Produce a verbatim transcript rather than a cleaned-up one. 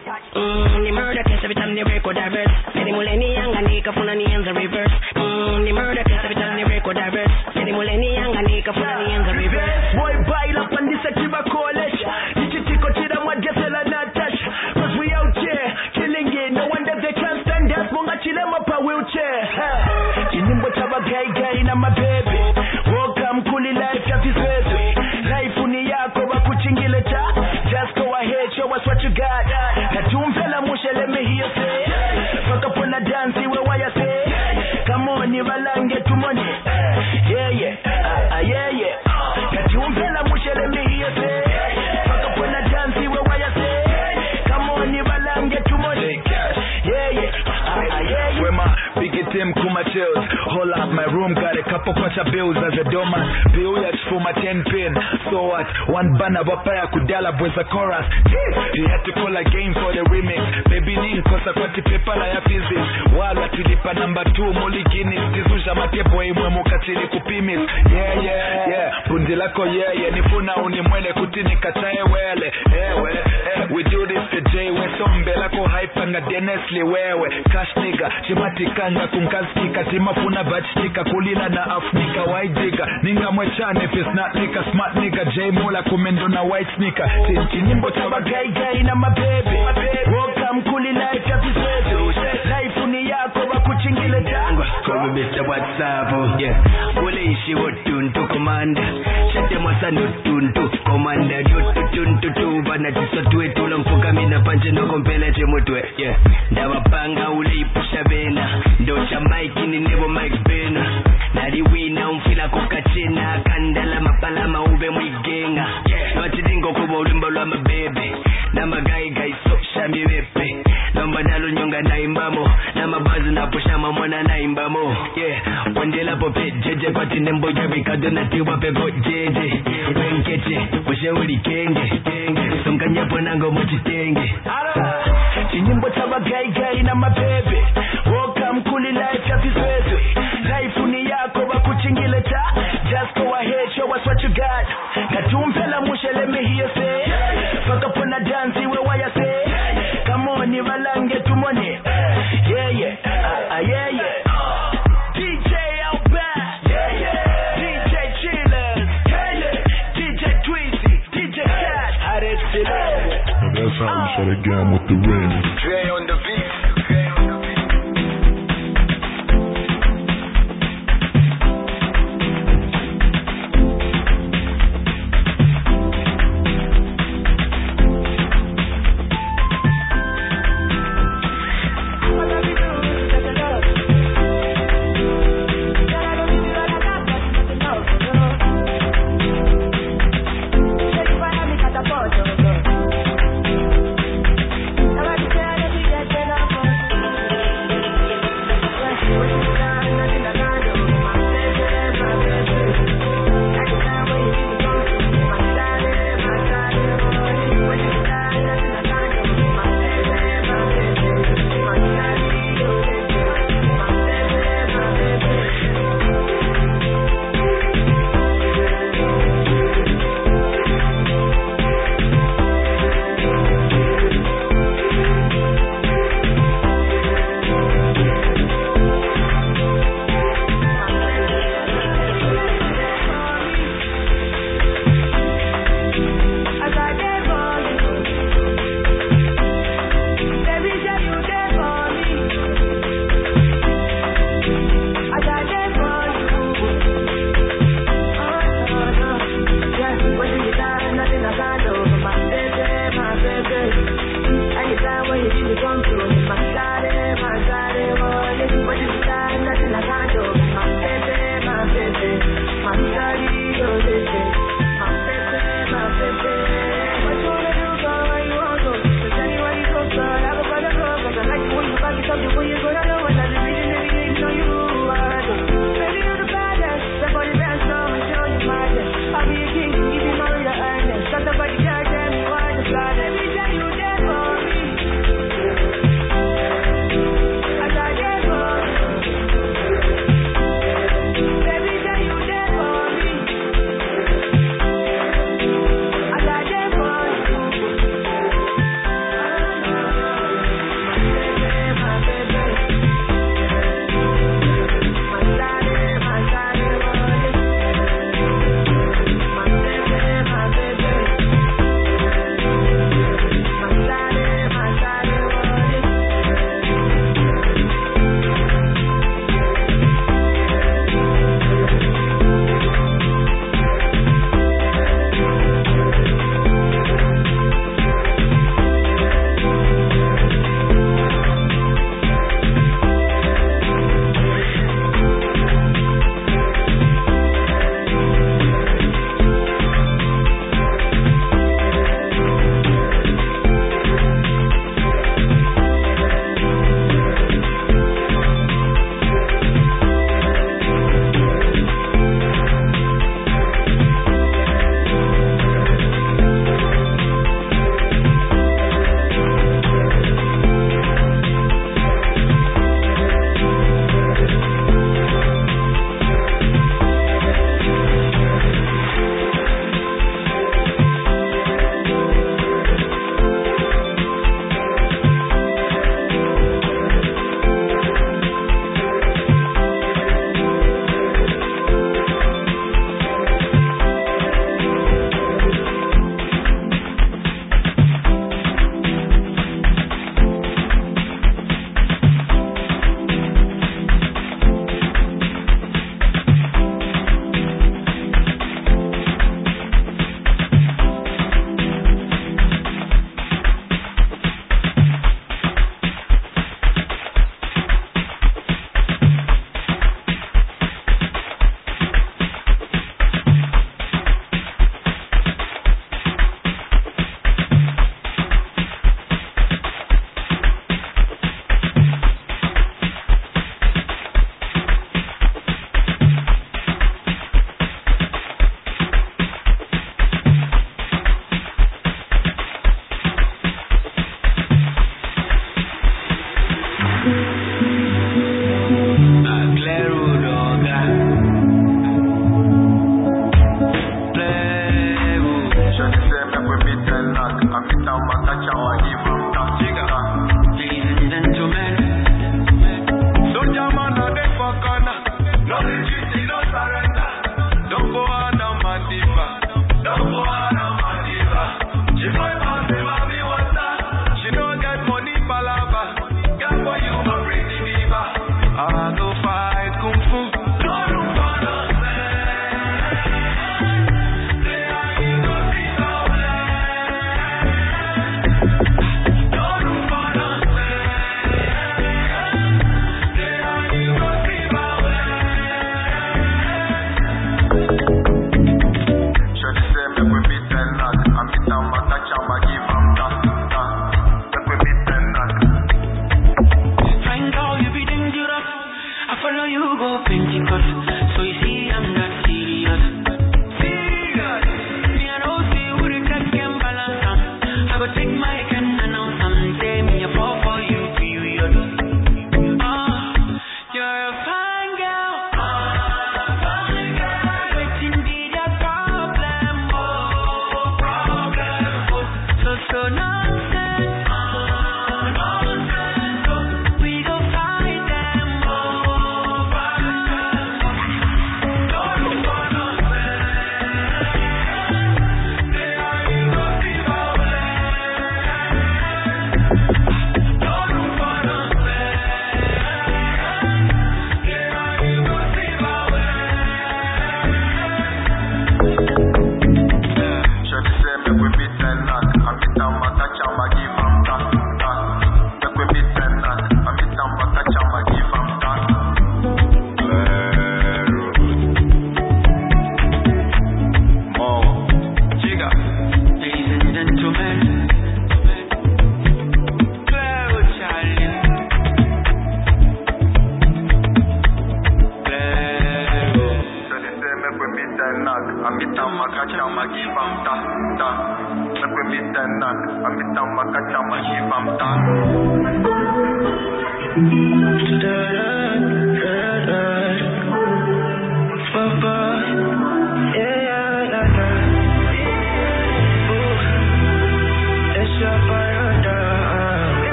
Mmm, the murder case every time they record diverse. Many millennium and they kafuna ni ends reverse. Mmm, the murder case every time they record diverse. Many millennium and they kafuna ni ends reverse. Boy, bail up on this Akiba college. Nichitiko chida mwagesela natash. Cause we out here killing it. No wonder they can't stand us. Munga chilema pa wheelchair. Kinimbo chaba gai gai na mababy. Welcome kuli life ya kiswetu. Life uni yako wakuchingile cha. Just go ahead, show us what you got. Katumfela mushe, let me hear say. Fuck up on a dance, see where why I say. Come on, you balange to money. Yeah, yeah, uh, uh, yeah, yeah. Katumfela mushe, let me hear say. Fuck up on a dance, see where why I say. Come on, you balange to money. Yeah, yeah, uh, uh, yeah, yeah. Where my biggest team kuma chills. Hold up, my room got a couple kwacha bills as a doorman. Bill yacht for my ten pin. So what? One banner wapaya kudala boys a chorus. He had to call a game for the remix. Baby ning kosa kwati pepa na ya physics. Wala tulipa number two muli Guinness. Tizusha matebo imwe mukatili kupimis. Yeah, yeah, yeah. Pundi lako yeah, yeah. Nifuna unimwele kutini kachae wele. Ewe, eh. We do this for J. We sombe lako haipanga Dennisly wewe. Cash nigga. Chimati kanga kunkaskika. Timafuna bachtika kulila na afnika. Waidiga. Ninga mwechane fis not nika. Smart nigga. J Mula kumendo na white sneaker. Tinimbo chaba gai gai na mababy. Welcome kuli life ya kiswetu. Life uni yako wakuchingile cha. Call me Mister WhatsApp. Yeah. Kule ishi wotuntu komanda. Shate mwasano tuntu komanda. Jotu tuntu tu. Bana tisa tuwe tula mfuka mina panche no kompele chemutwe. Yeah. Ndawa panga ule ipusha vena. Ndocha Mike ni nebo Mike Bena. Nari wina umfila kukachena. Kandala mapala maube mwigenga. Nwatilingo kubo ulimbo lwa mabebe. Na magai gai so shami wepe. Nomba nalo nyonga na imbamo. Na mabazu na pusha mamona na imbamo. Yeah. Wandela pope jeje kwa tinembo jabi kadona tiwa pepo jeje. Wenkeche pushe uli kenge. Songa nyapo nango mochi tenge. Chinyimbo chaba gai gai na mabebe. Welcome kuli life ya kiswetu. Life uni yako wakuchingile cha. Just go ahead, show us what you got. Katumfela mushe, let me hear say. Fuck up on a dance, see where why I say. Come on, you balange to money. Yeah, yeah, uh, uh, yeah, yeah. D J Outback. Yeah, yeah. D J Chillers. Yeah, yeah. D J Tweezy. D J Cat. Added Celeb. That's how we shut it down with the remix. Dre on the beat. Catapult, Da-da.